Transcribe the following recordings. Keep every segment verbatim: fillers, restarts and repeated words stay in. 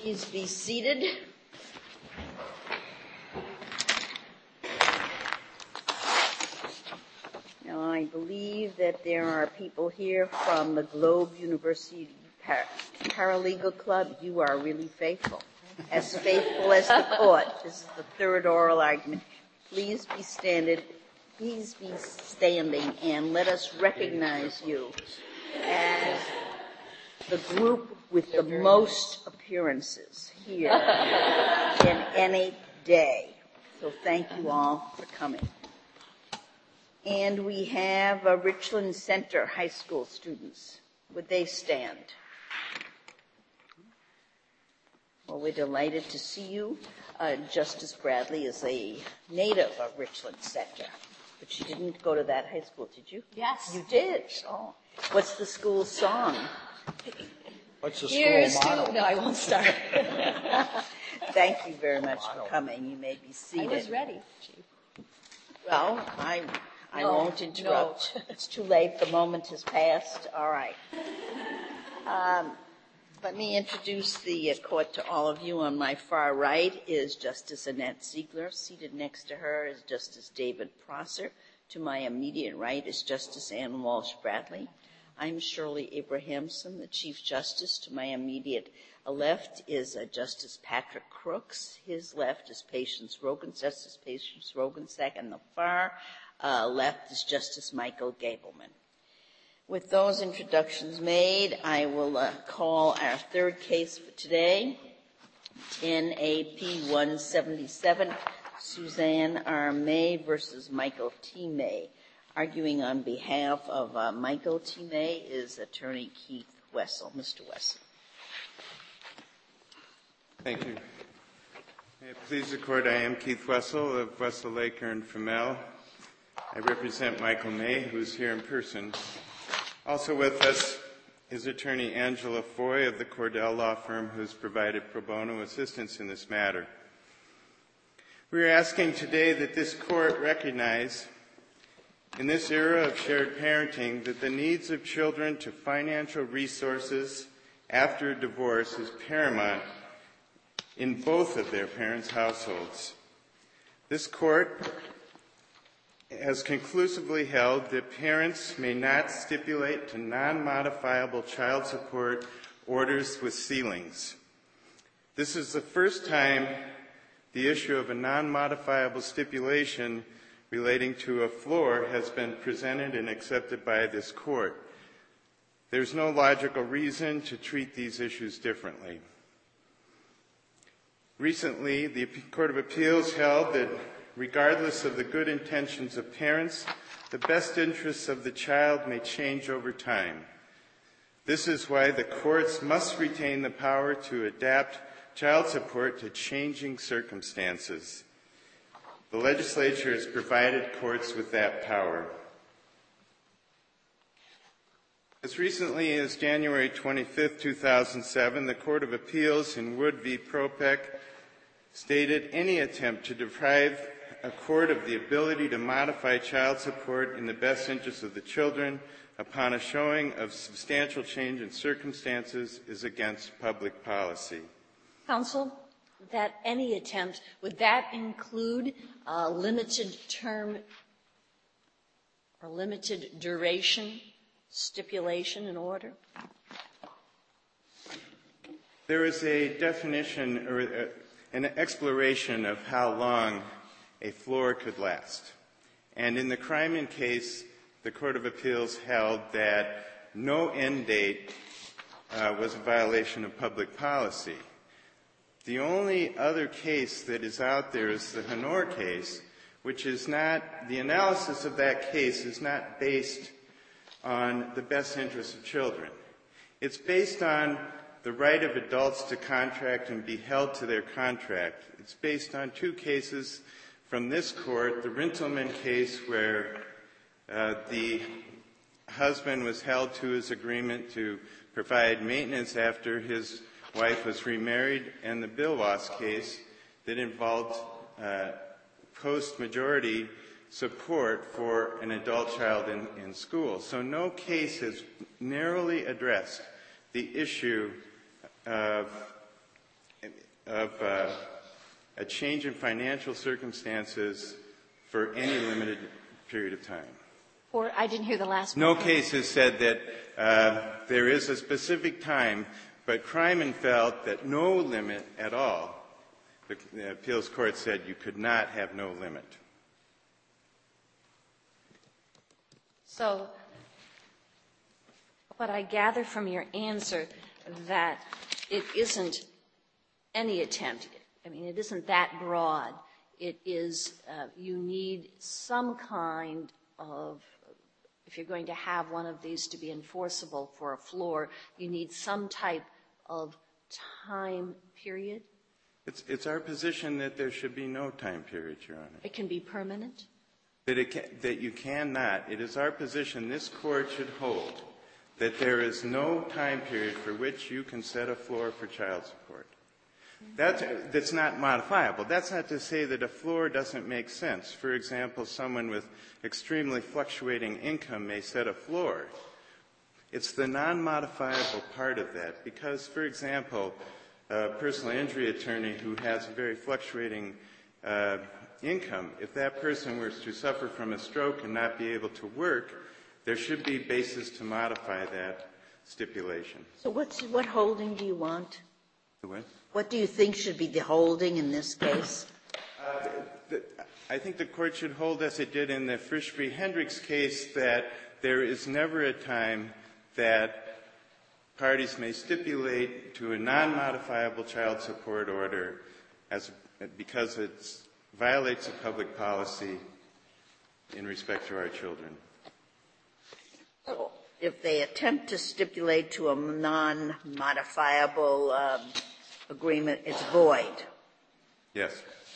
Please be seated. Now, I believe that there are people here from the Globe University Par- Paralegal Club. You are really faithful, as faithful as the court. This is the third oral argument. Please be standing. Please be standing, and let us recognize you as the group with the most appearances here in any day. So thank you all for coming. And we have uh, Richland Center High School students. Would they stand? Well, we're delighted to see you. Uh, Justice Bradley is a native of Richland Center, but she didn't go to that high school, did you? Yes. You did? Oh. What's the school's song? What's the Here's school motto? to, no, I won't start. Thank you very much for coming. You may be seated. I was ready, Chief. Well, I, I No, won't interrupt. no. It's too late. The moment has passed. All right. Um, let me introduce the uh, court to all of you. On my far right is Justice Annette Ziegler. Seated next to her is Justice David Prosser. To my immediate right is Justice Ann Walsh Bradley. I'm Shirley Abrahamson, the Chief Justice. To my immediate left is uh, Justice Patrick Crooks. His left is Patience Rogan, Justice Patience Rogansack, and the far uh, left is Justice Michael Gableman. With those introductions made, I will uh, call our third case for today, ten A P one seventy-seven, Suzanne R. May versus Michael T. May. Arguing on behalf of uh, Michael T. May is Attorney Keith Wessel. Mister Wessel. Thank you. May it please the Court, I am Keith Wessel of Wessel, Laker, and Flamel. I represent Michael May, who's here in person. Also with us is Attorney Angela Foy of the Cordell Law Firm, who's provided pro bono assistance in this matter. We are asking today that this Court recognize in this era of shared parenting that the needs of children to financial resources after divorce is paramount in both of their parents' households. This Court has conclusively held that parents may not stipulate to non-modifiable child support orders with ceilings. This is the first time the issue of a non-modifiable stipulation relating to a floor has been presented and accepted by this Court. There's no logical reason to treat these issues differently. Recently, the Court of Appeals held that regardless of the good intentions of parents, the best interests of the child may change over time. This is why the courts must retain the power to adapt child support to changing circumstances. The legislature has provided courts with that power. As recently as January twenty-fifth, two thousand seven, the Court of Appeals in Wood v. Propek stated any attempt to deprive a court of the ability to modify child support in the best interest of the children upon a showing of substantial change in circumstances is against public policy. Counsel, that any attempt, would that include a limited term or limited duration stipulation in order? There is a definition or a, an exploration of how long a floor could last. And in the Kryman case, the Court of Appeals held that no end date uh, was a violation of public policy. The only other case that is out there is the Honor case, which is not, the analysis of that case is not based on the best interests of children. It's based on the right of adults to contract and be held to their contract. It's based on two cases from this court, the Rintelman case where uh, the husband was held to his agreement to provide maintenance after his wife was remarried, and the Bilwas case that involved uh, post-majority support for an adult child in, in school. So no case has narrowly addressed the issue of of uh, a change in financial circumstances for any limited period of time. Or I didn't hear the last No part. case has said that uh, there is a specific time, but Kryman felt that no limit at all. The, the appeals court said you could not have no limit. So what I gather from your answer that it isn't any attempt. I mean, it isn't that broad. It is uh, you need some kind of, if you're going to have one of these to be enforceable for a floor, you need some type of time period? It's, it's our position that there should be no time period, Your Honor. It can be permanent? That, it can, that you cannot. It is our position this court should hold that there is no time period for which you can set a floor for child support. That's, that's not modifiable. That's not to say that a floor doesn't make sense. For example, someone with extremely fluctuating income may set a floor. It's the non-modifiable part of that because, for example, a personal injury attorney who has a very fluctuating uh, income, if that person were to suffer from a stroke and not be able to work, there should be basis to modify that stipulation. So what's, what holding do you want? The what? What do you think should be the holding in this case? Uh, the, I think the court should hold, as it did in the Frisch v. Hendricks case, that there is never a time that parties may stipulate to a non-modifiable child support order as, because it violates a public policy in respect to our children. So if they attempt to stipulate to a non-modifiable um, agreement, it's void. Yes.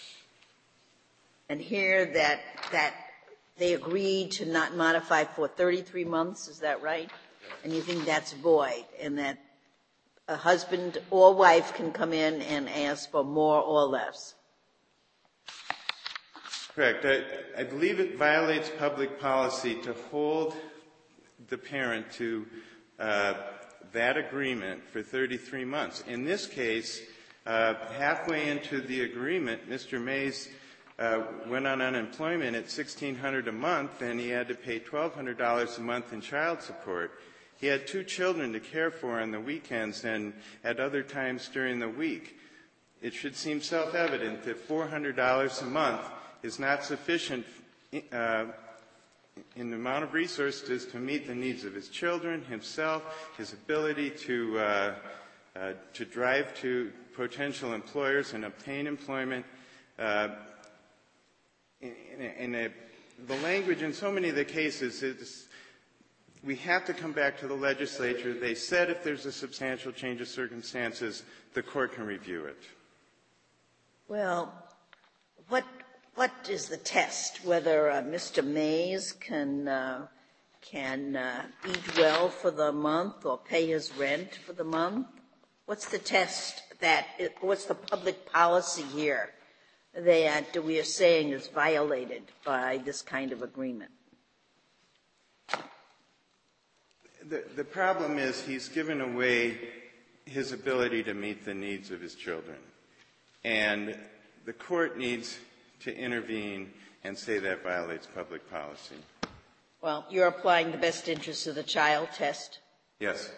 And here that that they agreed to not modify for thirty-three months, is that right? And you think that's void, and that a husband or wife can come in and ask for more or less? Correct. I, I believe it violates public policy to hold the parent to uh, that agreement for thirty-three months. In this case, uh, halfway into the agreement, Mister Mays uh, went on unemployment at sixteen hundred dollars a month, and he had to pay twelve hundred dollars a month in child support. He had two children to care for on the weekends and at other times during the week. It should seem self-evident that four hundred dollars a month is not sufficient uh, in the amount of resources to meet the needs of his children, himself, his ability to uh, uh, to drive to potential employers and obtain employment. Uh, in, in a, the language in so many of the cases is we have to come back to the legislature. They said if there's a substantial change of circumstances, the court can review it. Well, what what is the test? Whether uh, Mister Mays can uh, can uh, eat well for the month or pay his rent for the month? What's the test that? It, what's the public policy here that we are saying is violated by this kind of agreement? The, the problem is he's given away his ability to meet the needs of his children. And the court needs to intervene and say that violates public policy. Well, you're applying the best interests of the child test? Yes.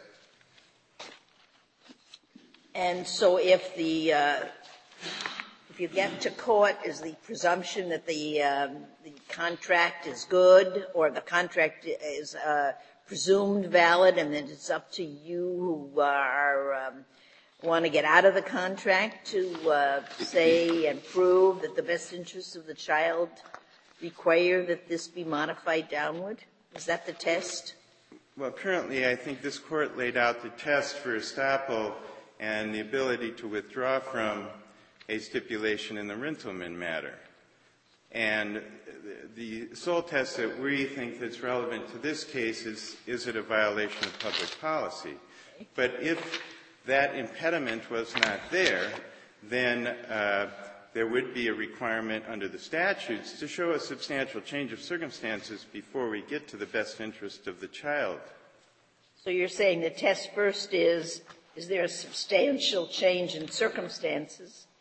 And so if the uh, if you get to court, is the presumption that the um, the contract is good, or the contract is uh, presumed valid, and then it's up to you who are um, want to get out of the contract to uh, say and prove that the best interests of the child require that this be modified downward? Is that the test? Well, currently, I think this court laid out the test for estoppel and the ability to withdraw from a stipulation in the Rentleman matter. And the sole test that we think that's relevant to this case is, is it a violation of public policy? But if that impediment was not there, then uh, there would be a requirement under the statutes to show a substantial change of circumstances before we get to the best interest of the child. So you're saying the test first is, is there a substantial change in circumstances?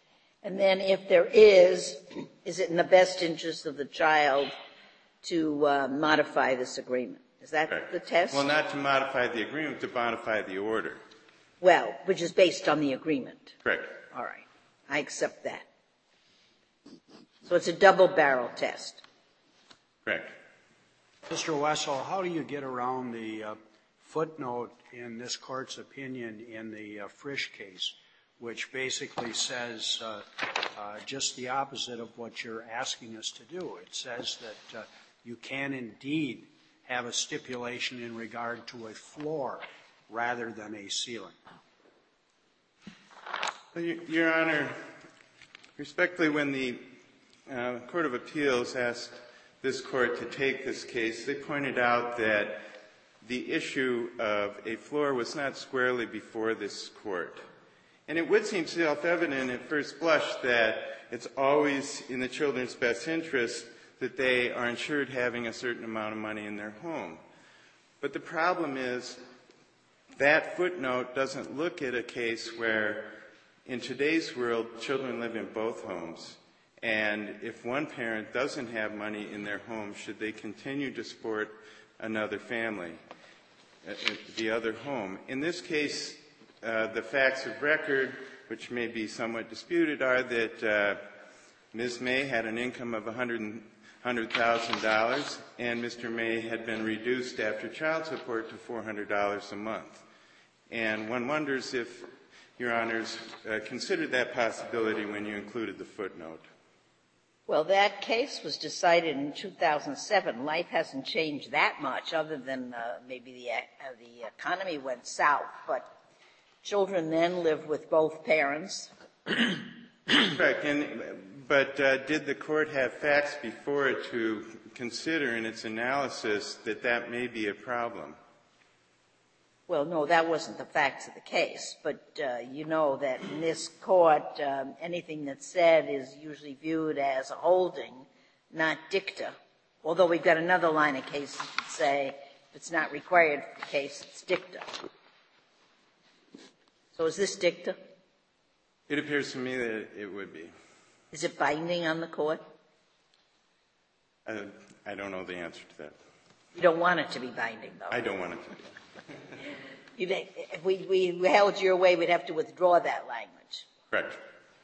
And then if there is, is it in the best interest of the child to uh, modify this agreement? Is that Correct. the test? Well, not to modify the agreement, to modify the order. Well, which is based on the agreement. Correct. All right. I accept that. So it's a double-barrel test. Correct. Mister Wessel, how do you get around the uh, footnote in this court's opinion in the uh, Frisch case, which basically says uh, uh, just the opposite of what you're asking us to do? It says that uh, you can indeed have a stipulation in regard to a floor rather than a ceiling. Well, Your Honor, respectfully, when the uh, Court of Appeals asked this court to take this case, they pointed out that the issue of a floor was not squarely before this court. And it would seem self-evident at first blush that it's always in the children's best interest that they are insured having a certain amount of money in their home. But the problem is that footnote doesn't look at a case where, in today's world, children live in both homes. And if one parent doesn't have money in their home, should they continue to support another family at the other home? In this case, uh, the facts of record, which may be somewhat disputed, are that uh, Miz May had an income of one hundred thousand dollars, and Mister May had been reduced after child support to four hundred dollars a month. And one wonders if Your Honors uh, considered that possibility when you included the footnote. Well, that case was decided in two thousand seven. Life hasn't changed that much, other than uh, maybe the, uh, the economy went south. But children then lived with both parents. Correct. And, but uh, did the court have facts before it to consider in its analysis that that may be a problem? Well, no, that wasn't the facts of the case. But uh, you know that in this court, um, anything that's said is usually viewed as a holding, not dicta. Although we've got another line of cases that say if it's not required for the case, it's dicta. So is this dicta? It appears to me that it would be. Is it binding on the court? Uh, I don't know the answer to that. You don't want it to be binding, though. I don't want it to be. You, if we, we held your way, we'd have to withdraw that language. Correct.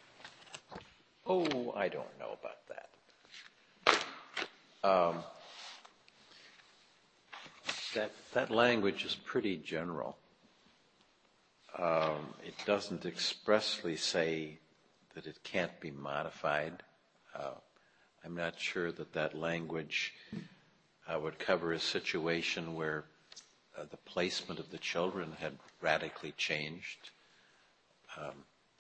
Oh, I don't know about that. Um, that that language is pretty general. Um, it doesn't expressly say that it can't be modified. Uh, I'm not sure that that language uh, would cover a situation where uh, the placement of the children had radically changed. Um,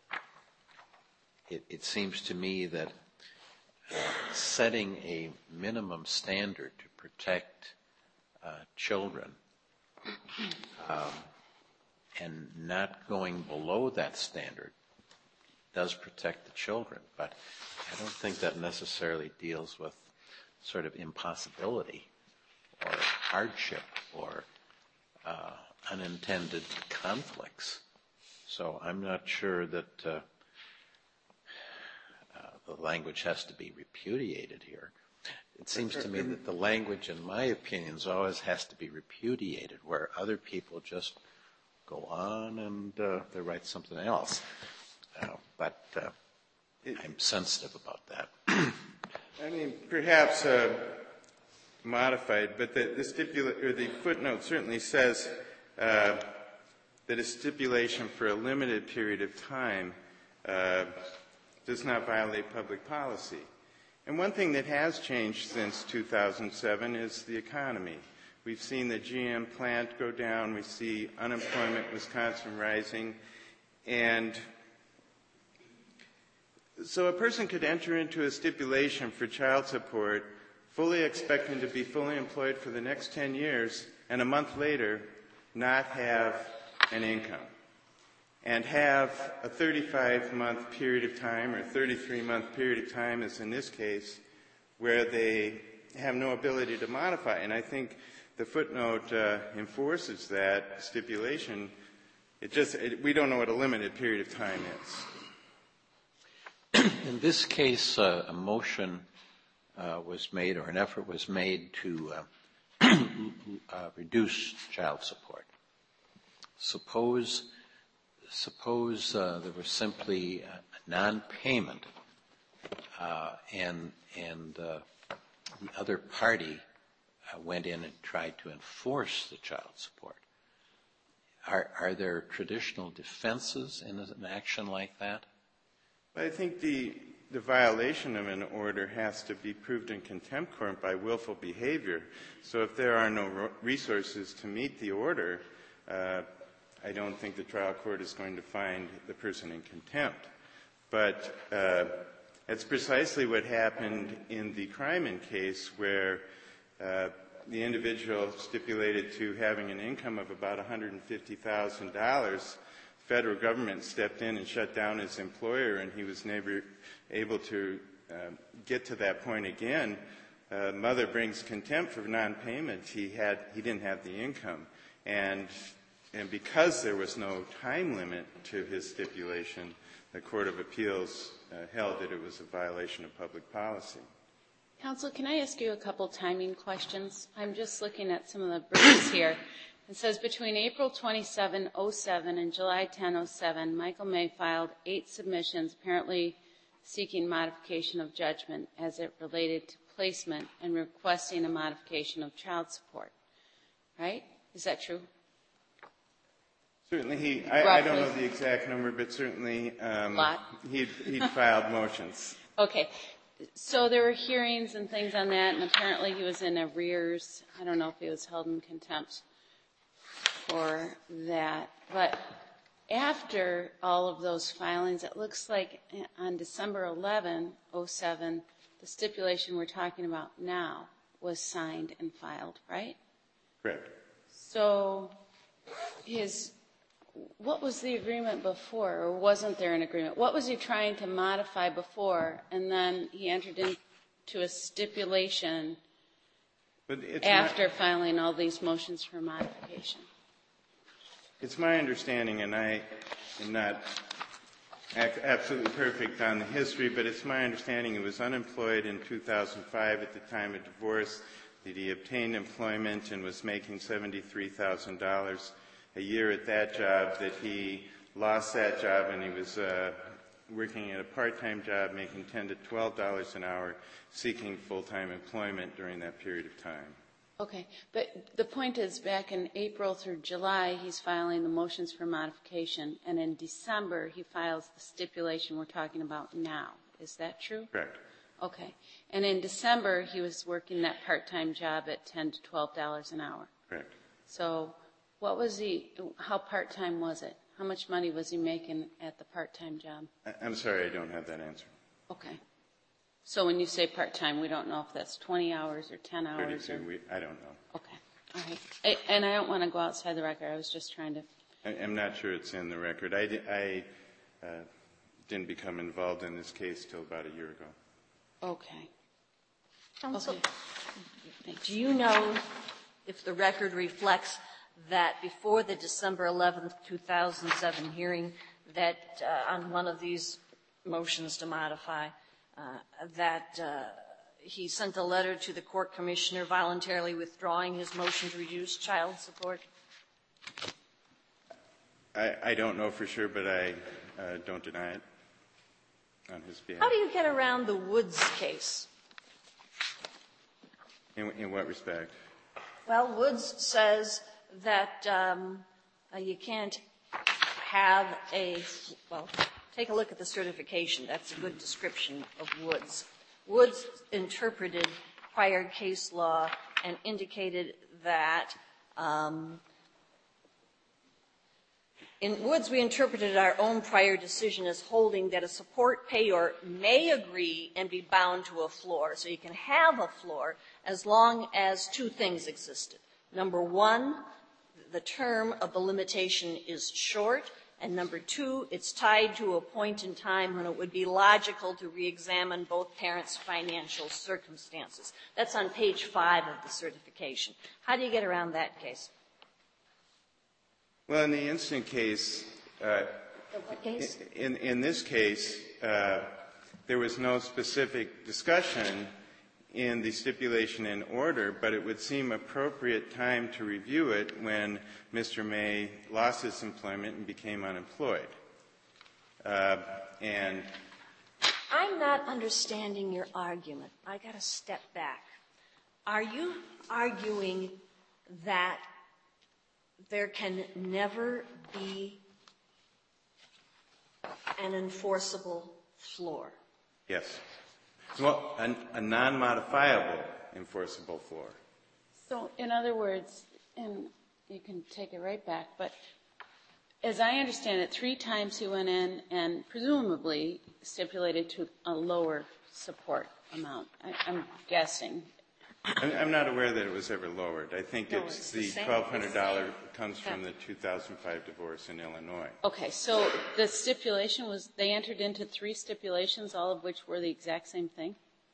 it, it seems to me that uh, setting a minimum standard to protect uh, children um, and not going below that standard does protect the children, but I don't think that necessarily deals with sort of impossibility or hardship or uh, unintended conflicts. So I'm not sure that uh, uh, the language has to be repudiated here. It seems to me that the language, in my opinions, always has to be repudiated, where other people just go on and uh, they write something else. Uh, but uh, I'm sensitive about that. I mean, perhaps uh, modified, but the, the, stipula- or the footnote certainly says uh, that a stipulation for a limited period of time uh, does not violate public policy. And one thing that has changed since two thousand seven is the economy. We've seen the G M plant go down. We see unemployment in Wisconsin rising. And so a person could enter into a stipulation for child support fully expecting to be fully employed for the next ten years and a month later not have an income and have a thirty-five month period of time or thirty-three month period of time, as in this case, where they have no ability to modify. And I think the footnote uh, enforces that stipulation. It just, it, we don't know what a limited period of time is. In this case, uh, a motion uh, was made, or an effort was made to uh, uh, reduce child support. Suppose, suppose uh, there was simply a non-payment, uh, and and uh, the other party uh, went in and tried to enforce the child support. Are, are there traditional defenses in an action like that? I think the, the violation of an order has to be proved in contempt court by willful behavior. So if there are no ro- resources to meet the order, uh, I don't think the trial court is going to find the person in contempt. But uh, that's precisely what happened in the Kryman case, where uh, the individual stipulated to having an income of about one hundred fifty thousand dollars. The federal government stepped in and shut down his employer, and he was never able to uh, get to that point again. Uh, mother brings contempt for non-payment. He had, he didn't have the income. And, and because there was no time limit to his stipulation, the Court of Appeals uh, held that it was a violation of public policy. Counsel, can I ask you a couple timing questions? I'm just looking at some of the briefs here. It says between April twenty-seventh, oh seven and July tenth, oh seven, Michael May filed eight submissions apparently seeking modification of judgment as it related to placement and requesting a modification of child support. Right? Is that true? Certainly, he, I, I don't know the exact number, but certainly um, Lot. he'd, he'd filed motions. Okay. So there were hearings and things on that, and apparently he was in arrears. I don't know if he was held in contempt for that. But after all of those filings, it looks like on December eleventh, oh seven, the stipulation we're talking about now was signed and filed, right? Correct. So his, what was the agreement before, or wasn't there an agreement? What was he trying to modify before, and then he entered into a stipulation But it's after not, filing all these motions for modification? It's my understanding, and I am not ac- absolutely perfect on the history, but it's my understanding he was unemployed in two thousand five at the time of divorce, that he obtained employment and was making seventy-three thousand dollars a year at that job, that he lost that job and he was uh, working at a part-time job making ten to twelve dollars an hour, seeking full-time employment during that period of time. Okay, but the point is, back in April through July, he's filing the motions for modification, and in December, he files the stipulation we're talking about now. Is that true? Correct. Okay. And in December, he was working that part-time job at ten to twelve dollars an hour. Correct. So what was he, how part-time was it? How much money was he making at the part-time job? I- I'm sorry, I don't have that answer. Okay. So when you say part-time, we don't know if that's twenty hours or ten hours? thirty-two, Or... we, I don't know. Okay. All right. I, and I don't want to go outside the record. I was just trying to... I, I'm not sure it's in the record. I, di- I uh, didn't become involved in this case till about a year ago. Okay. Counsel, Okay. Thanks. do you know if the record reflects that before the December eleventh, two thousand seven hearing, that uh, on one of these motions to modify, uh, that uh, he sent a letter to the court commissioner voluntarily withdrawing his motion to reduce child support? I, I don't know for sure, but I uh, don't deny it on his behalf. How do you get around the Woods case? In, in what respect? Well, Woods says that um, uh, you can't have a, well, take a look at the certification. That's a good description of Woods. Woods interpreted prior case law and indicated that um, in Woods, we interpreted our own prior decision as holding that a support payor may agree and be bound to a floor. So you can have a floor as long as two things existed. Number one, the term of the limitation is short. And number two, it's tied to a point in time when it would be logical to reexamine both parents' financial circumstances. That's on page five of the certification. How do you get around that case? Well, in the instant case, uh, The what case? in, in this case, uh, there was no specific discussion in the stipulation in order, but it would seem appropriate time to review it when Mister May lost his employment and became unemployed. Uh, and I'm not understanding your argument. I got to step back. Are you arguing that there can never be an enforceable floor? Yes. Well, a, a non-modifiable enforceable floor. So, in other words, and you can take it right back, but as I understand it, three times he went in and presumably stipulated to a lower support amount. I, I'm guessing. I'm, I'm not aware that it was ever lowered. I think No, it's, it's the, the twelve hundred dollars same. comes from the two thousand five divorce in Illinois. Okay, so the stipulation was, they entered into three stipulations, all of which were the exact same thing?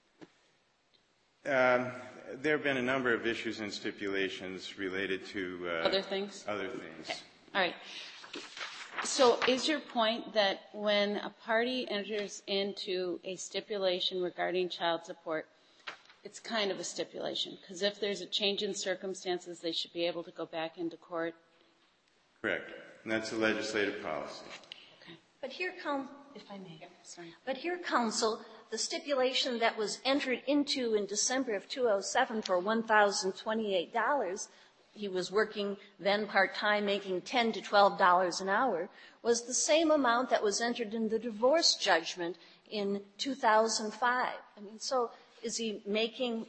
Um, there have been a number of issues and stipulations related to uh, Other things? Other things. Okay. All right. So is your point that when a party enters into a stipulation regarding child support, it's kind of a stipulation? Because if there's a change in circumstances, they should be able to go back into court? Correct. And that's a legislative policy. Okay. But here, counsel, if I may. Yeah, sorry. But here, counsel, the stipulation that was entered into in December of two thousand seven for one thousand twenty-eight dollars, he was working then part-time, making ten to twelve dollars an hour, was the same amount that was entered in the divorce judgment in two thousand five. I mean, so is he making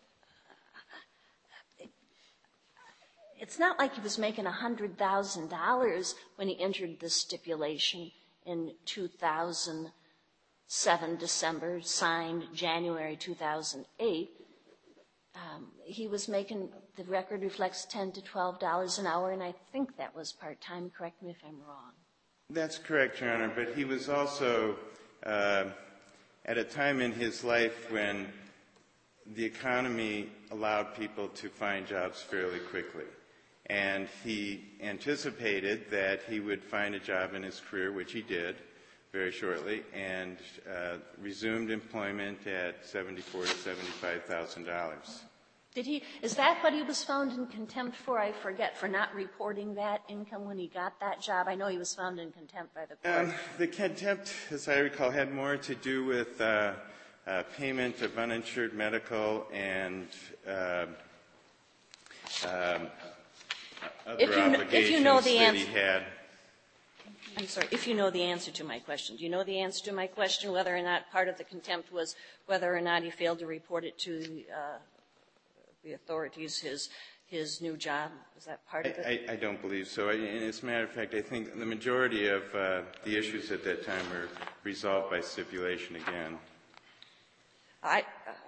– it's not like he was making one hundred thousand dollars when he entered the stipulation in two thousand seven, December, signed January two thousand eight. Um, he was making, the record reflects ten to twelve dollars an hour, and I think that was part-time. Correct me if I'm wrong. That's correct, Your Honor. But he was also uh, at a time in his life when the economy allowed people to find jobs fairly quickly. And he anticipated that he would find a job in his career, which he did very shortly, and uh, resumed employment at seventy-four thousand to seventy-five thousand dollars. Did he, is that what he was found in contempt for? I forget, for not reporting that income when he got that job? I know he was found in contempt by the court. Um, the contempt, as I recall, had more to do with uh, uh, payment of uninsured medical and uh, um, other If you kn- obligations if you know the that he answer- had. I'm sorry, if you know the answer to my question. Do you know the answer to my question, whether or not part of the contempt was whether or not he failed to report it to the, uh, the authorities, his his new job? Was that part of it? I, I don't believe so. And as a matter of fact, I think the majority of uh, the issues at that time were resolved by stipulation again. I, uh,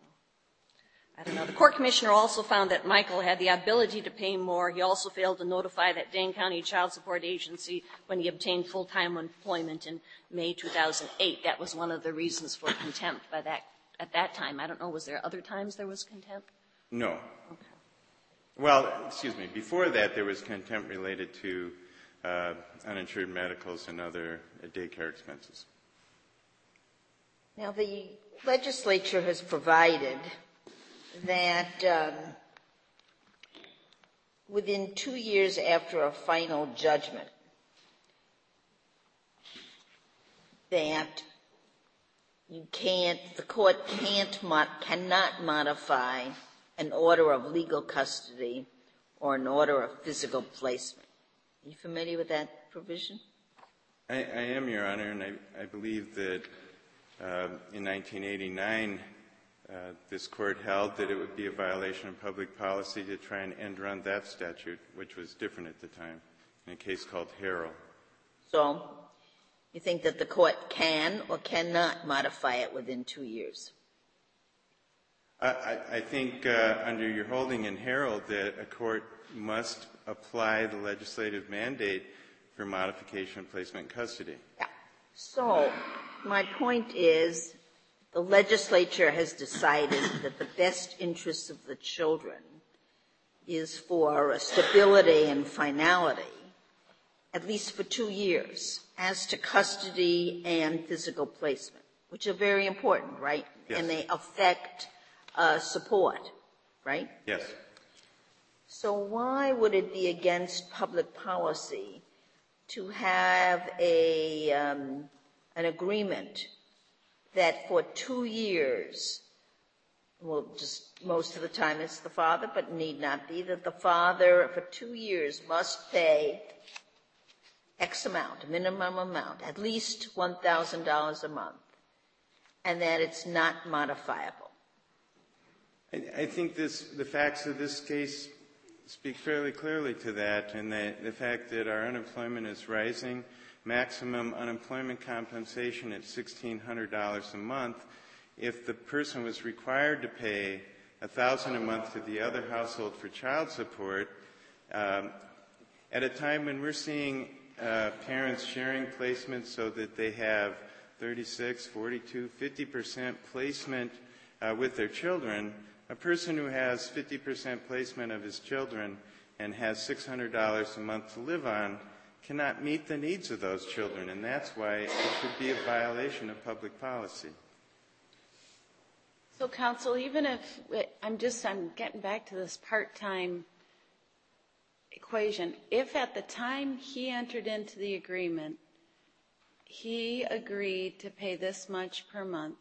I don't know. The court commissioner also found that Michael had the ability to pay more. He also failed to notify that Dane County Child Support Agency when he obtained full-time employment in May two thousand eight. That was one of the reasons for contempt by that, at that time. I don't know, was there other times there was contempt? No. Okay. Well, excuse me. Before that, there was contempt related to uh, uninsured medicals and other uh, daycare expenses. Now, the legislature has provided that um, within two years after a final judgment, that you can't, the court can't, mod, cannot modify an order of legal custody or an order of physical placement. Are you familiar with that provision? I, I am, Your Honor, and I, I believe that uh, in nineteen eighty-nine, uh, this court held that it would be a violation of public policy to try and end run that statute, which was different at the time, in a case called Harrell. So you think that the court can or cannot modify it within two years? I, I, I think uh, under your holding in Harrell that a court must apply the legislative mandate for modification of placement in custody. Yeah. So my point is the legislature has decided that the best interests of the children is for stability and finality, at least for two years, as to custody and physical placement. which are very important, right? Yes. And they affect uh, support, right? Yes. So why would it be against public policy to have a um, an agreement that for two years, well, just most of the time it's the father, but need not be, that the father for two years must pay X amount, a minimum amount, at least one thousand dollars a month, and that it's not modifiable? I, I think this, the facts of this case speak fairly clearly to that, and that the fact that our unemployment is rising, maximum unemployment compensation at sixteen hundred dollars a month. If the person was required to pay one thousand dollars a month to the other household for child support, um, at a time when we're seeing uh, parents sharing placements so that they have thirty-six, forty-two, fifty percent placement uh, with their children, a person who has fifty percent placement of his children and has six hundred dollars a month to live on cannot meet the needs of those children, and that's why it should be a violation of public policy. So, counsel, even if I'm just I'm getting back to this part-time equation, if at the time he entered into the agreement, he agreed to pay this much per month,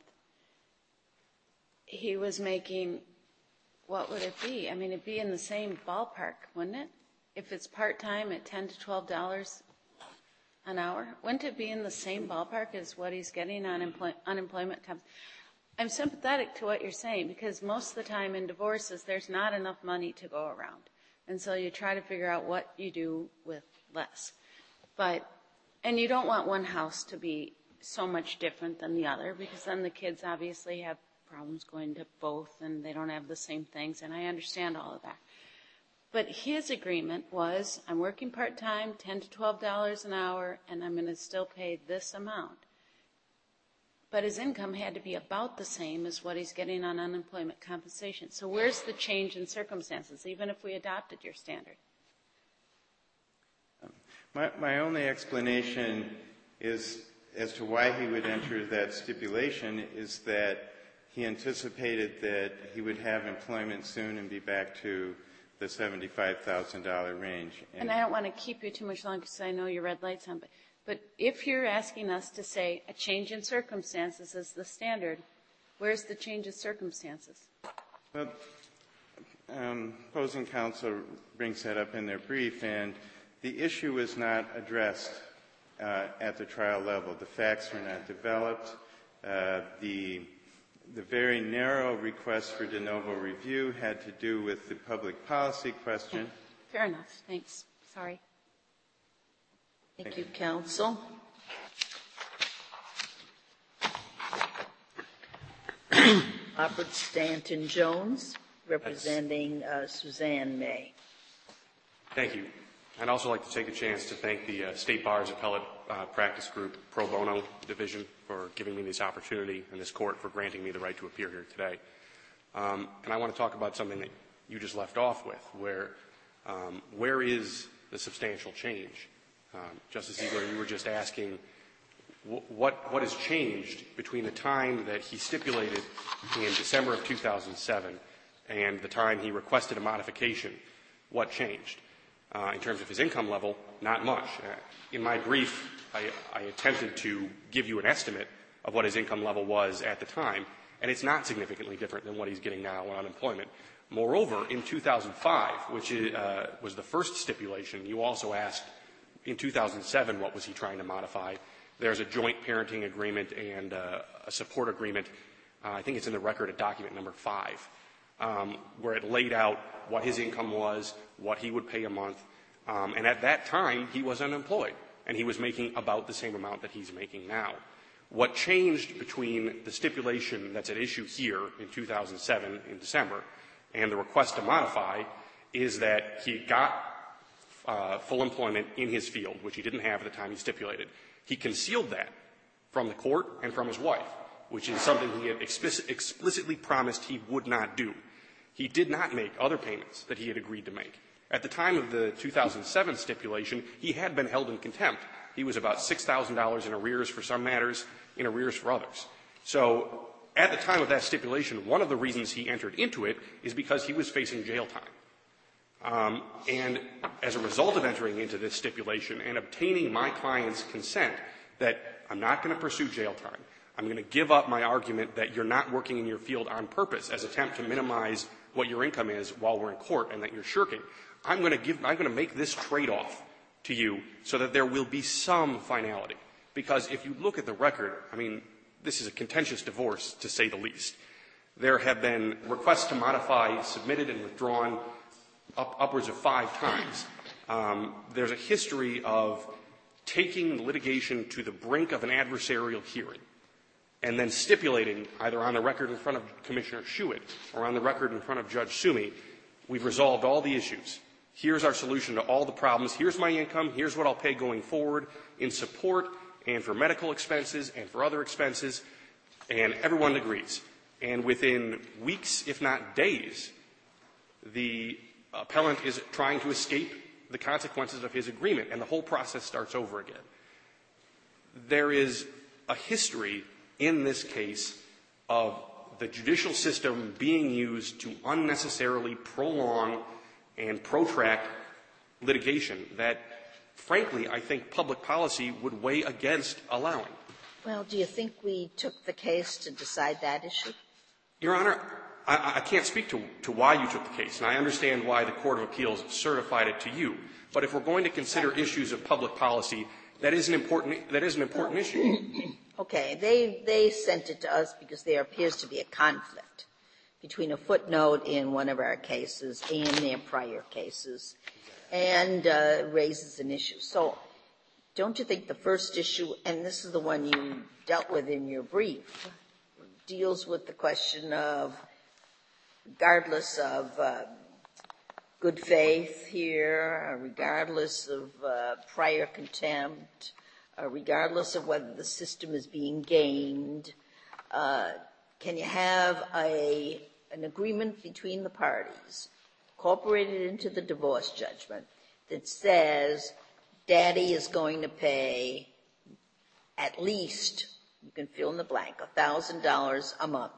he was making, what would it be? I mean, it'd be in the same ballpark, wouldn't it? If it's part-time at ten to twelve dollars an hour, wouldn't it be in the same ballpark as what he's getting on employ- unemployment? I'm sympathetic to what you're saying, because most of the time in divorces, there's not enough money to go around. And so you try to figure out what you do with less. But, and you don't want one house to be so much different than the other, because then the kids obviously have problems going to both, and they don't have the same things, and I understand all of that. But his agreement was, I'm working part-time, ten to twelve dollars an hour, and I'm going to still pay this amount. But his income had to be about the same as what he's getting on unemployment compensation. So where's the change in circumstances, even if we adopted your standard? My, my only explanation is, as to why he would enter that stipulation, is that he anticipated that he would have employment soon and be back to the seventy-five thousand dollars range. And, and I don't want to keep you too much longer because I know your red light's on, but But if you're asking us to say a change in circumstances is the standard, where's the change in circumstances? Well, um, opposing counsel brings that up in their brief, and the issue is not addressed uh, at the trial level. The facts were not developed. Uh, the, the very narrow request for de novo review had to do with the public policy question. Fair enough. Thanks. Sorry. Thank you, counsel. Robert Stanton Jones, representing uh, Suzanne May. Thank you. I'd also like to take a chance to thank the uh, State Bar's Appellate uh, Practice Group Pro Bono Division for giving me this opportunity, and this court for granting me the right to appear here today. Um, and I want to talk about something that you just left off with, where um, where is the substantial change? Um, Justice Ziegler, you were just asking w- what what has changed between the time that he stipulated in December of two thousand seven and the time he requested a modification. What changed? Uh, in terms of his income level, not much. Uh, in my brief, I, I attempted to give you an estimate of what his income level was at the time, and it's not significantly different than what he's getting now on unemployment. Moreover, in two thousand five, which is, uh, was the first stipulation, you also asked in two thousand seven what was he trying to modify. There's a joint parenting agreement and uh, a support agreement. Uh, I think it's in the record at document number five, um, where it laid out what his income was, what he would pay a month. Um, and at that time, he was unemployed, and he was making about the same amount that he's making now. What changed between the stipulation that's at issue here in two thousand seven in December and the request to modify is that he got uh, full employment in his field, which he didn't have at the time he stipulated. He concealed that from the court and from his wife, which is something he had explic- explicitly promised he would not do. He did not make other payments that he had agreed to make. At the time of the two thousand seven stipulation, he had been held in contempt. He was about six thousand dollars in arrears for some matters, in arrears for others. So at the time of that stipulation, one of the reasons he entered into it is because he was facing jail time. Um, and as a result of entering into this stipulation and obtaining my client's consent that I'm not going to pursue jail time, I'm going to give up my argument that you're not working in your field on purpose as an attempt to minimize what your income is while we're in court and that you're shirking. I'm going to give, I'm going to make this trade-off to you so that there will be some finality. Because if you look at the record, I mean, this is a contentious divorce, to say the least. There have been requests to modify submitted and withdrawn up, upwards of five times. Um, there's a history of taking litigation to the brink of an adversarial hearing and then stipulating, either on the record in front of Commissioner Schuett or on the record in front of Judge Sumi, we've resolved all the issues. Here's our solution to all the problems. Here's my income. Here's what I'll pay going forward in support and for medical expenses and for other expenses. And everyone agrees. And within weeks, if not days, the appellant is trying to escape the consequences of his agreement, and the whole process starts over again. There is a history in this case of the judicial system being used to unnecessarily prolong and protract litigation that, frankly, I think public policy would weigh against allowing. Well, do you think we took the case to decide that issue? Your Honor, I, I can't speak to, to why you took the case, and I understand why the Court of Appeals certified it to you. But if we're going to consider issues of public policy, that is an important, that is an important issue. Okay. They, they sent it to us because there appears to be a conflict between a footnote in one of our cases and their prior cases, and uh, raises an issue. So don't you think the first issue, and this is the one you dealt with in your brief, deals with the question of, regardless of uh, good faith here, regardless of uh, prior contempt, uh, regardless of whether the system is being gamed, uh, can you have a an agreement between the parties, incorporated into the divorce judgment, that says daddy is going to pay at least, you can fill in the blank, one thousand dollars a month,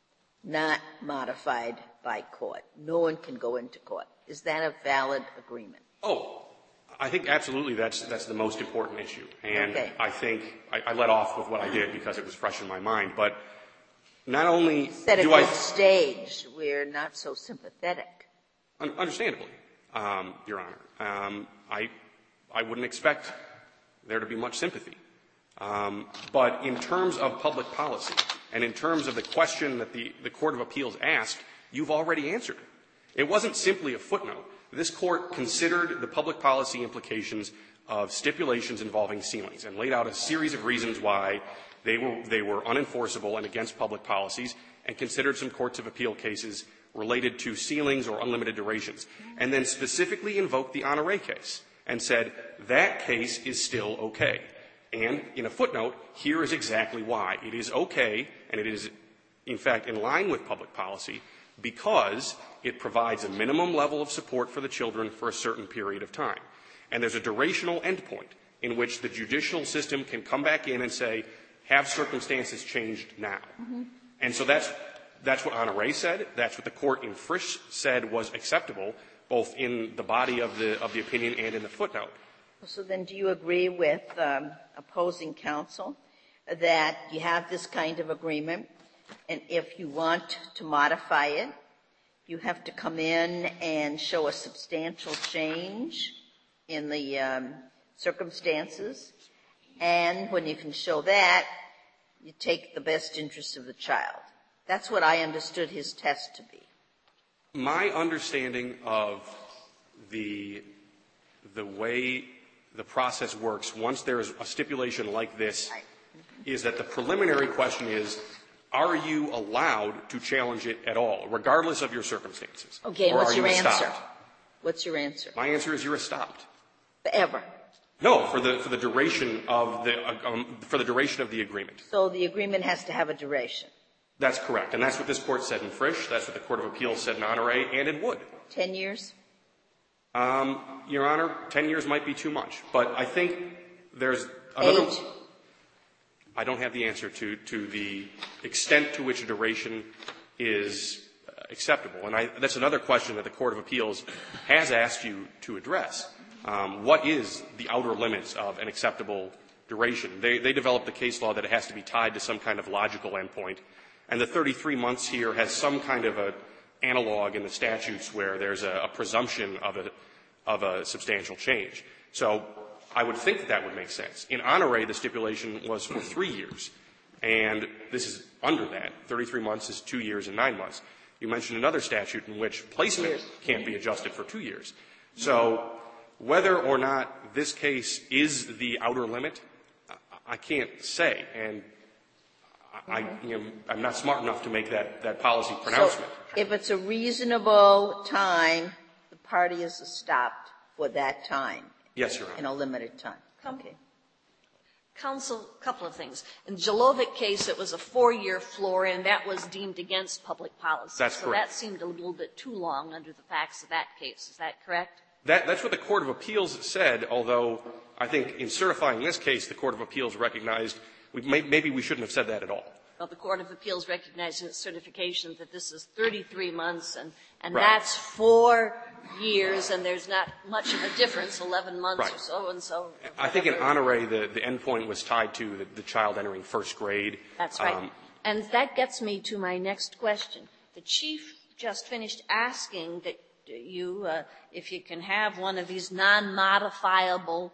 not modified by court. No one can go into court. Is that a valid agreement? Oh, I think absolutely that's, that's the most important issue. And okay. I think I, I let off with what I did because it was fresh in my mind. But not only Set a do good I stage, we're not so sympathetic. Un- understandably, um, Your Honor, um, I, I wouldn't expect there to be much sympathy. Um, but in terms of public policy and in terms of the question that the, the Court of Appeals asked, you've already answered it. It wasn't simply a footnote. This Court considered the public policy implications of stipulations involving ceilings and laid out a series of reasons why they were, they were unenforceable and against public policies, and considered some courts of appeal cases related to ceilings or unlimited durations, and then specifically invoked the Honoré case and said that case is still okay. And in a footnote, here is exactly why. It is okay, and it is, in fact, in line with public policy, because it provides a minimum level of support for the children for a certain period of time. And there's a durational endpoint in which the judicial system can come back in and say, have circumstances changed now? Mm-hmm. And so that's, that's what Honoré said. That's what the court in Frisch said was acceptable, both in the body of the, of the opinion and in the footnote. So then do you agree with um, opposing counsel that you have this kind of agreement, and if you want to modify it, you have to come in and show a substantial change in the um, circumstances, and when you can show that, you take the best interest of the child? That's what I understood his test to be. My understanding of the, the way the process works once there is a stipulation like this is that the preliminary question is, are you allowed to challenge it at all, regardless of your circumstances? Okay, or what's are your you answer? stopped? What's your answer? My answer is you're stopped. Forever. No, for the for the duration of the uh, um, for the duration of the agreement. So the agreement has to have a duration. That's correct, and that's what this court said in Frisch. That's what the Court of Appeals said in Honoré and in Wood. Ten years. Um, Your Honor, ten years might be too much, but I think there's another. Eight. I don't have the answer to, to the extent to which a duration is acceptable. And I, that's another question that the Court of Appeals has asked you to address. Um, what is the outer limits of an acceptable duration? They, they developed the case law that it has to be tied to some kind of logical endpoint. And the thirty-three months here has some kind of a analog in the statutes where there's a, a presumption of a, of a substantial change. So I would think that that would make sense. In Honore, the stipulation was for three years. And this is under that. thirty-three months is two years and nine months. You mentioned another statute in which placement can't be adjusted for two years. So whether or not this case is the outer limit, I can't say. And I, you know, I'm not smart enough to make that, that policy pronouncement. So if it's a reasonable time, the party is stopped for that time. Yes, Your Honor. In a limited time. Okay. Counsel, a couple of things. In the Jalovic case, it was a four-year floor, and that was deemed against public policy. That's so correct. that seemed a little bit too long under the facts of that case. Is that correct? That, that's what the Court of Appeals said, although I think in certifying this case, the Court of Appeals recognized we may, maybe we shouldn't have said that at all. Well, the Court of Appeals recognized in its certification that this is thirty-three months, and, and right. that's four years, and there's not much of a difference, eleven months right. or so and so. I think in Honore, the, the end point was tied to the, the child entering first grade. That's right. Um, and that gets me to my next question. The Chief just finished asking that you, uh, if you can have one of these non-modifiable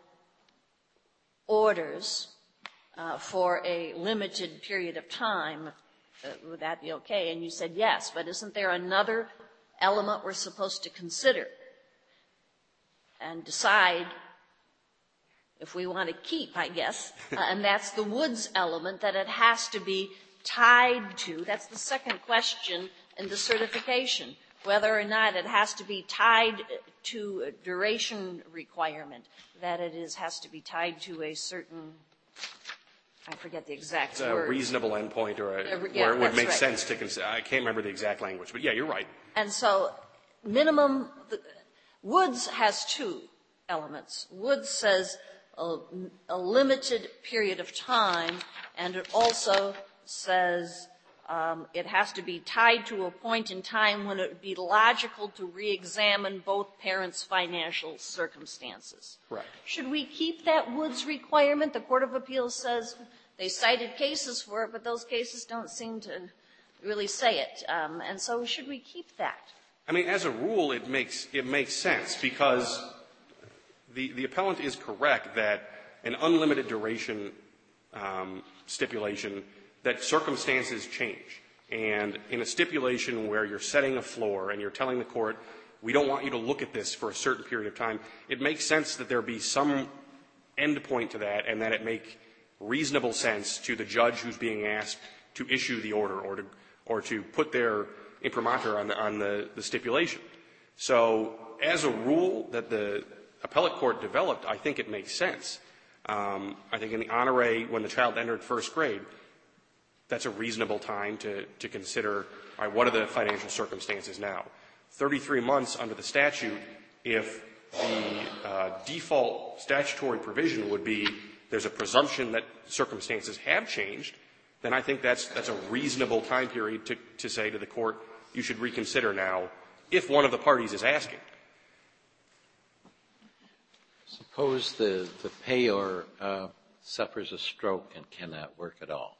orders uh, for a limited period of time, uh, would that be okay? And you said yes, but isn't there another element we're supposed to consider and decide if we want to keep, I guess, uh, and that's the Woods element, that it has to be tied to, that's the second question in the certification, whether or not it has to be tied to a duration requirement, that it is has to be tied to a certain, I forget the exact a word. reasonable endpoint or a, Uh, yeah, where it would that's make right. sense to consider. I can't remember the exact language, but yeah, you're right. And so minimum, the, Woods has two elements. Woods says a, a limited period of time, and it also says um, it has to be tied to a point in time when it would be logical to reexamine both parents' financial circumstances. Right. Should we keep that Woods requirement? The Court of Appeals says they cited cases for it, but those cases don't seem to really say it. Um, and so should we keep that? I mean, as a rule, it makes, it makes sense because the, the appellant is correct that an unlimited duration um, stipulation, that circumstances change. And in a stipulation where you're setting a floor and you're telling the court, we don't want you to look at this for a certain period of time, it makes sense that there be some end point to that and that it make reasonable sense to the judge who's being asked to issue the order or to, or to put their imprimatur on, the, on the, the stipulation. So as a rule that the appellate court developed, I think it makes sense. Um, I think in the Honore, when the child entered first grade, that's a reasonable time to, to consider, all right, what are the financial circumstances now? thirty-three months under the statute, if the uh, default statutory provision would be there's a presumption that circumstances have changed, then I think that's, that's a reasonable time period to, to say to the court, you should reconsider now if one of the parties is asking. Suppose the, the payor uh, suffers a stroke and cannot work at all.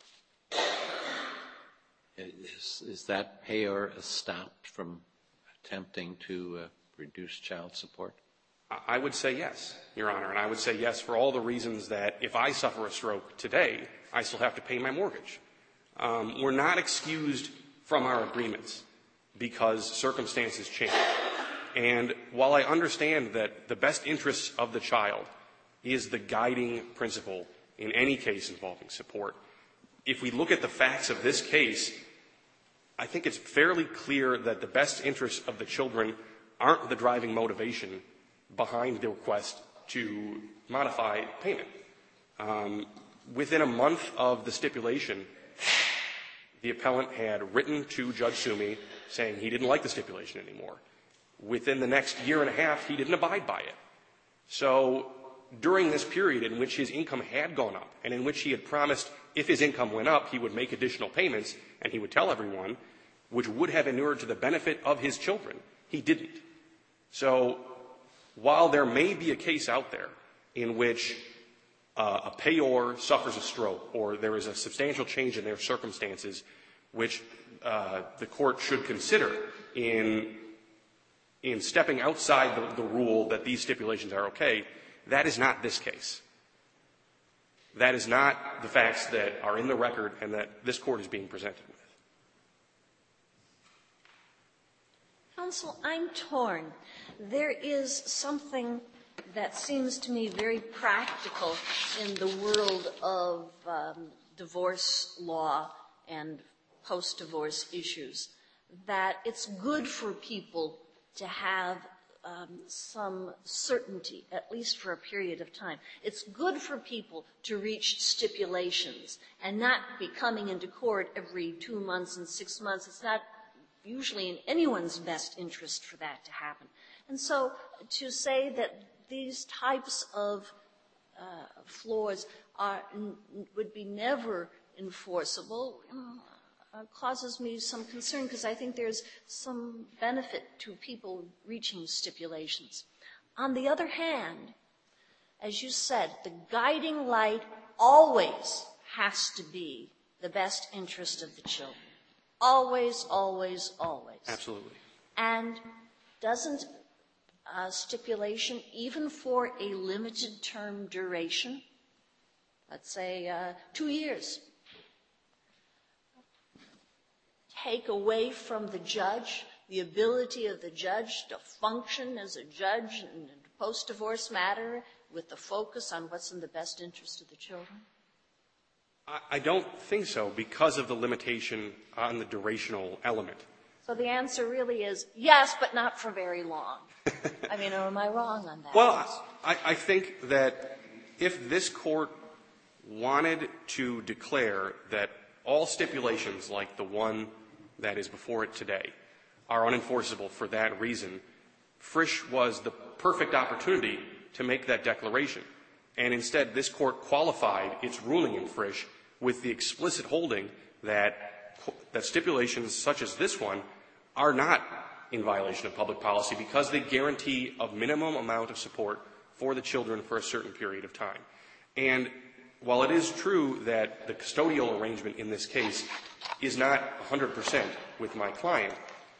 Is, is that payor stopped from attempting to uh, reduce child support? I would say yes, Your Honor, and I would say yes for all the reasons that if I suffer a stroke today, I still have to pay my mortgage. Um, we're not excused from our agreements because circumstances change. And while I understand that the best interests of the child is the guiding principle in any case involving support, if we look at the facts of this case, I think it's fairly clear that the best interests of the children aren't the driving motivation behind the request to modify payment. Um, within a month of the stipulation, the appellant had written to Judge Sumi saying he didn't like the stipulation anymore. Within the next year and a half, he didn't abide by it. So during this period in which his income had gone up and in which he had promised if his income went up, he would make additional payments and he would tell everyone, which would have inured to the benefit of his children, he didn't. So while there may be a case out there in which uh, a payor suffers a stroke or there is a substantial change in their circumstances which uh, the court should consider in in stepping outside the, the rule that these stipulations are okay, that is not this case. That is not the facts that are in the record and that this court is being presented with. Counsel, I'm torn. There is something that seems to me very practical in the world of um, divorce law and post-divorce issues, that it's good for people to have um, some certainty, at least for a period of time. It's good for people to reach stipulations and not be coming into court every two months and six months. It's not usually in anyone's best interest for that to happen. And so to say that these types of uh, flaws are, n- would be never enforceable uh, causes me some concern, because I think there's some benefit to people reaching stipulations. On the other hand, as you said, the guiding light always has to be the best interest of the children. Always, always, always. Absolutely. And doesn't uh, stipulation, even for a limited term duration, let's say uh, two years, take away from the judge the ability of the judge to function as a judge in a post-divorce matter with the focus on what's in the best interest of the children? I don't think so, because of the limitation on the durational element. So the answer really is yes, but not for very long. I mean, or am I wrong on that? Well, I, I think that if this court wanted to declare that all stipulations like the one that is before it today are unenforceable for that reason, Frisch was the perfect opportunity to make that declaration. And instead, this court qualified its ruling in Frisch with the explicit holding that, that stipulations such as this one are not in violation of public policy because they guarantee a minimum amount of support for the children for a certain period of time. And while it is true that the custodial arrangement in this case is not one hundred percent with my client,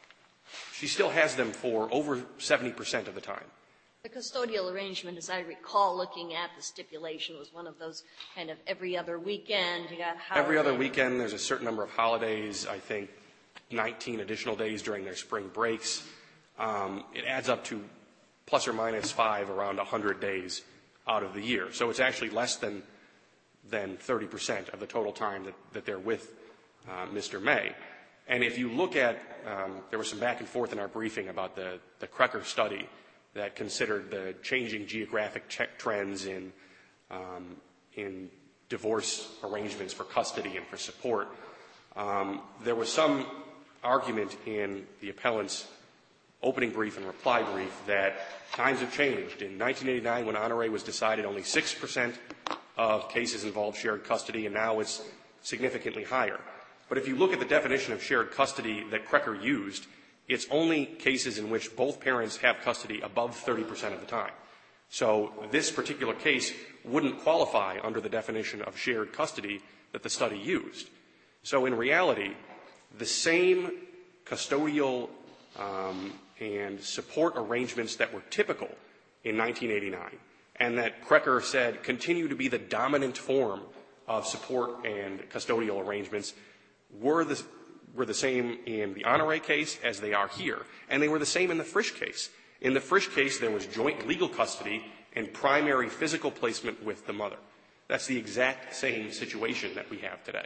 she still has them for over seventy percent of the time. The custodial arrangement, as I recall looking at the stipulation, was one of those kind of every other weekend. You got holiday. Every other weekend, there's a certain number of holidays, I think nineteen additional days during their spring breaks. Um, it adds up to plus or minus five, around one hundred days out of the year. So it's actually less than than thirty percent of the total time that, that they're with uh, Mister May. And if you look at, um, there was some back and forth in our briefing about the, the Krecker study that considered the changing geographic check trends in, um, in divorce arrangements for custody and for support. Um, there was some argument in the appellant's opening brief and reply brief that times have changed. In nineteen eighty-nine, when Honore was decided, only six percent of cases involved shared custody, and now it's significantly higher. But if you look at the definition of shared custody that Krecker used, it's only cases in which both parents have custody above thirty percent of the time. So this particular case wouldn't qualify under the definition of shared custody that the study used. So in reality, the same custodial um, and support arrangements that were typical in nineteen eighty-nine and that Krecker said continue to be the dominant form of support and custodial arrangements were the, were the same in the Honore case as they are here. And they were the same in the Frisch case. In the Frisch case, there was joint legal custody and primary physical placement with the mother. That's the exact same situation that we have today.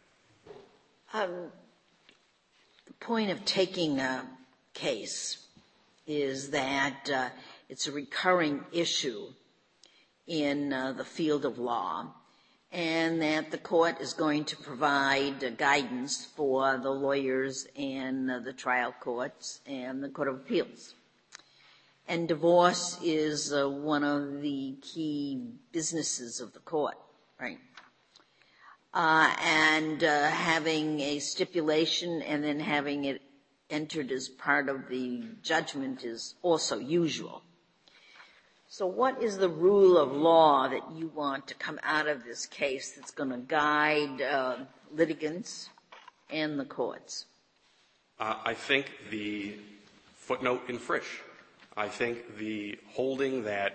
Um, the point of taking a case is that uh, it's a recurring issue in uh, the field of law, and that the court is going to provide uh, guidance for the lawyers and uh, the trial courts and the Court of Appeals. And divorce is uh, one of the key businesses of the court, right? Uh, and uh, having a stipulation and then having it entered as part of the judgment is also usual. So what is the rule of law that you want to come out of this case that's going to guide uh, litigants and the courts? Uh, I think the footnote in Frisch. I think the holding that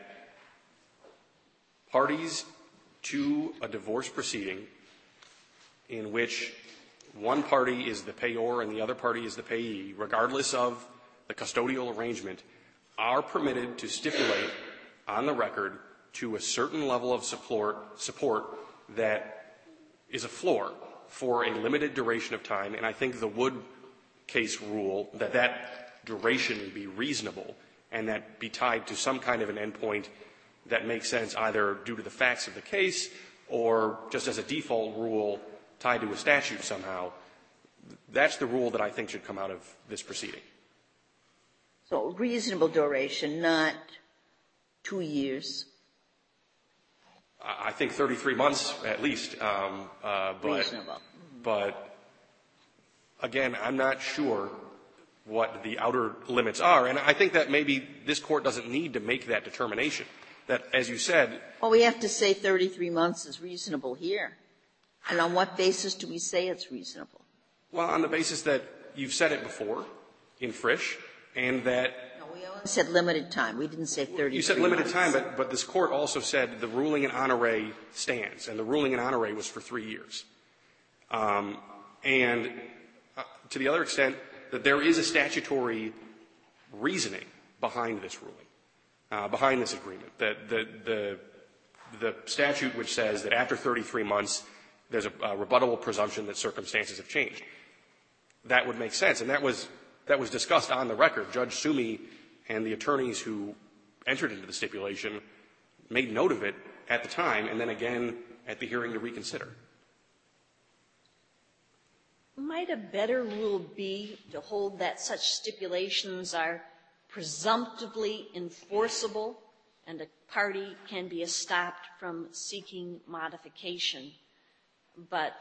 parties to a divorce proceeding in which one party is the payor and the other party is the payee, regardless of the custodial arrangement, are permitted to stipulate on the record to a certain level of support, support that is a floor for a limited duration of time. And I think the Wood case rule that that duration be reasonable and that be tied to some kind of an endpoint that makes sense either due to the facts of the case or just as a default rule tied to a statute somehow. That's the rule that I think should come out of this proceeding. So reasonable duration, not two years. I think thirty-three months at least. Um, uh, but, reasonable. But again, I'm not sure what the outer limits are. And I think that maybe this court doesn't need to make that determination. That, as you said. Well, we have to say thirty-three months is reasonable here. And on what basis do we say it's reasonable? Well, on the basis that you've said it before in Frisch and that. No, we only said limited time. We didn't say thirty-three You said limited months. time, but, but this court also said the ruling in honore stands. And the ruling in honore was for three years. Um, and uh, to the other extent, that there is a statutory reasoning behind this ruling, uh, behind this agreement. That the, the, the statute which says that after thirty-three months, there's a, a rebuttable presumption that circumstances have changed. That would make sense. And that was, that was discussed on the record. Judge Sumi and the attorneys who entered into the stipulation made note of it at the time and then again at the hearing to reconsider. Might a better rule be to hold that such stipulations are presumptively enforceable and a party can be stopped from seeking modification, but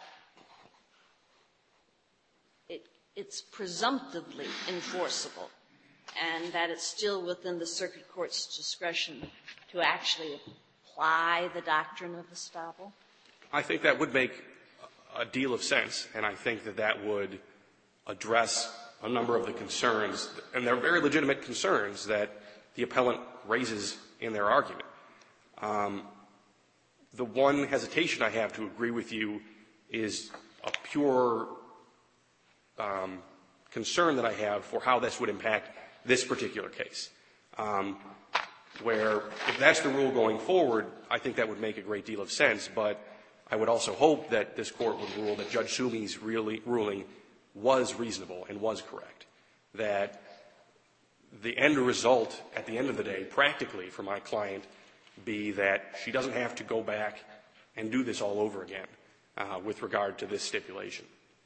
it, it's presumptively enforceable, and that it's still within the circuit court's discretion to actually apply the doctrine of estoppel? I think that would make a deal of sense, and I think that that would address a number of the concerns, and they're very legitimate concerns that the appellant raises in their argument. Um, the one hesitation I have to agree with you is a pure um, concern that I have for how this would impact this particular case, um, where if that's the rule going forward, I think that would make a great deal of sense, but I would also hope that this court would rule that Judge Sumi's really, ruling was reasonable and was correct, that the end result at the end of the day, practically for my client, be that she doesn't have to go back and do this all over again uh, with regard to this stipulation.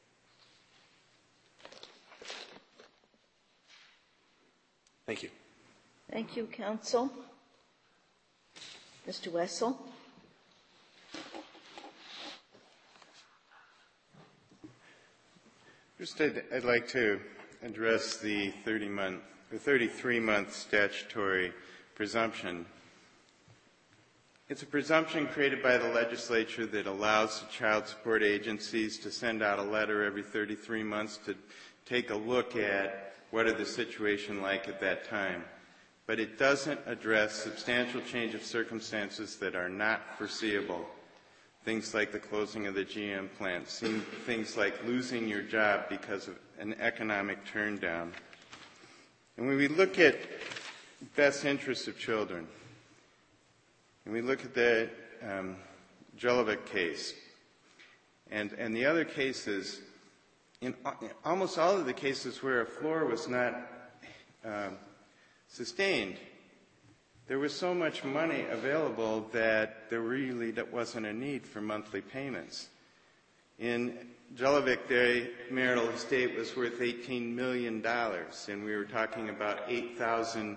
Thank you. Thank you, counsel. Mister Wessel. First, I'd, I'd like to address the thirty-month, the thirty-three-month statutory presumption. It's a presumption created by the legislature that allows the child support agencies to send out a letter every thirty-three months to take a look at what are the situation like at that time. But it doesn't address substantial change of circumstances that are not foreseeable. Things like the closing of the G M plant, things like losing your job because of an economic turndown. And when we look at best interests of children, and we look at the um, Jolovic case and, and the other cases, in, in almost all of the cases where a floor was not um, sustained, there was so much money available that there really wasn't a need for monthly payments. In Jolovic, their marital estate was worth eighteen million dollars, and we were talking about eight thousand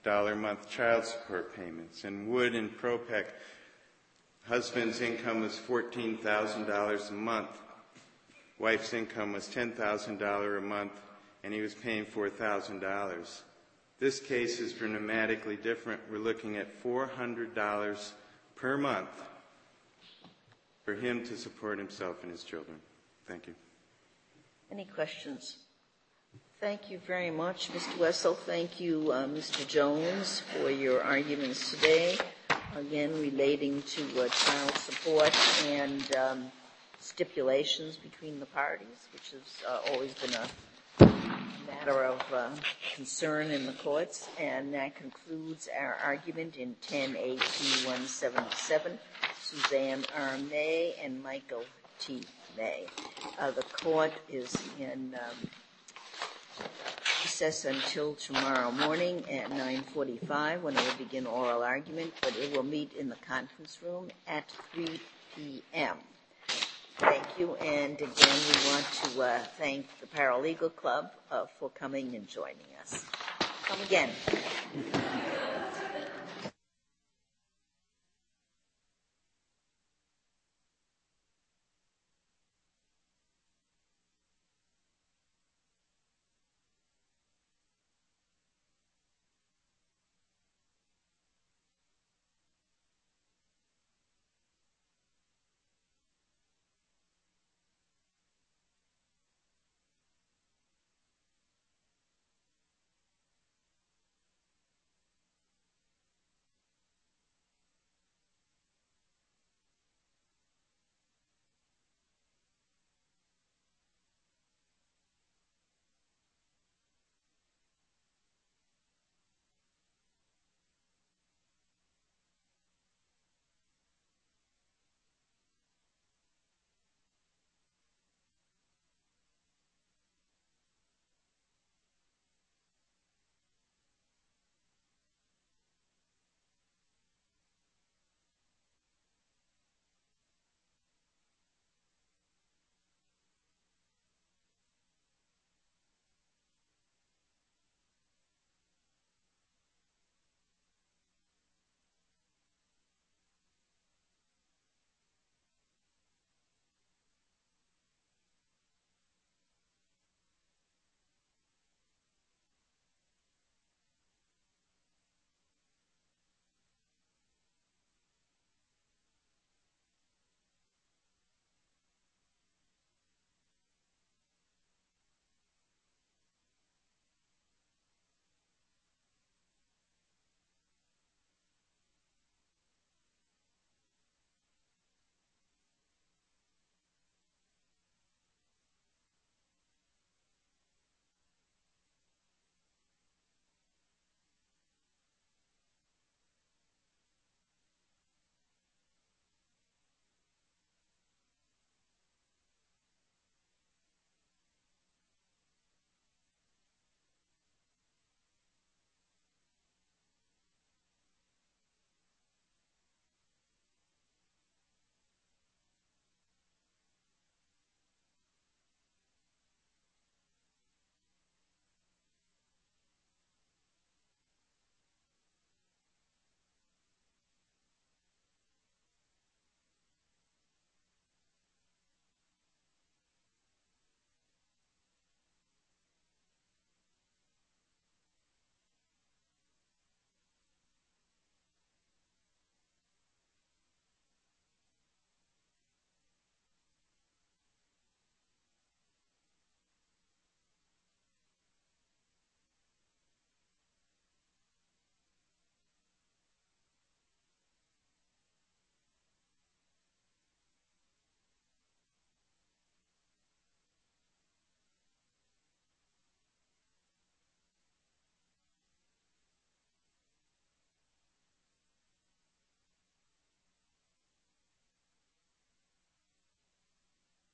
dollars a month child support payments. In Wood and Propek, husband's income was fourteen thousand dollars a month. Wife's income was ten thousand dollars a month, and he was paying four thousand dollars. This case is dramatically different. We're looking at four hundred dollars per month for him to support himself and his children. Thank you. Any questions? Thank you very much, Mister Wessel. Thank you, uh, Mister Jones, for your arguments today, again relating to uh, child support and um, stipulations between the parties, which has uh, always been a matter of uh, concern in the courts. And that concludes our argument in ten A P one seventy-seven, Suzanne R. May and Michael T. May. Uh, the court is in um, recess until tomorrow morning at nine forty-five, when it will begin oral argument, but it will meet in the conference room at three p.m. Thank you, and again, we want to uh, thank the Paralegal Club uh, for coming and joining us. Come again.